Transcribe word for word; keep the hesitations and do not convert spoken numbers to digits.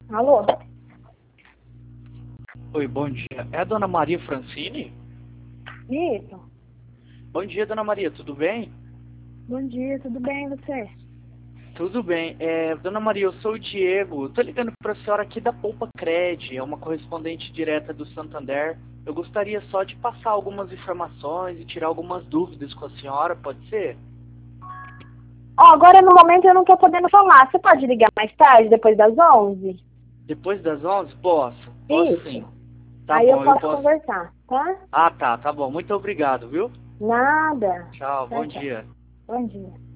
Alô? Oi, bom dia. É a dona Maria Francine? Isso. Bom dia, dona Maria, tudo bem? Bom dia, tudo bem, e você? Tudo bem. É, dona Maria, eu sou o Diego. Estou ligando para a senhora aqui da Poupa Cred, é uma correspondente direta do Santander. Eu gostaria só de passar algumas informações e tirar algumas dúvidas com a senhora, pode ser? Ó, agora no momento eu não tô podendo falar. Você pode ligar mais tarde, depois das onze? Depois das onze? Posso. Posso sim. Isso. Tá Aí eu bom, eu posso posso. conversar, tá? Ah, tá, tá bom. Muito obrigado, viu? Nada. Tchau, bom Tchau, tchau. dia. Bom dia.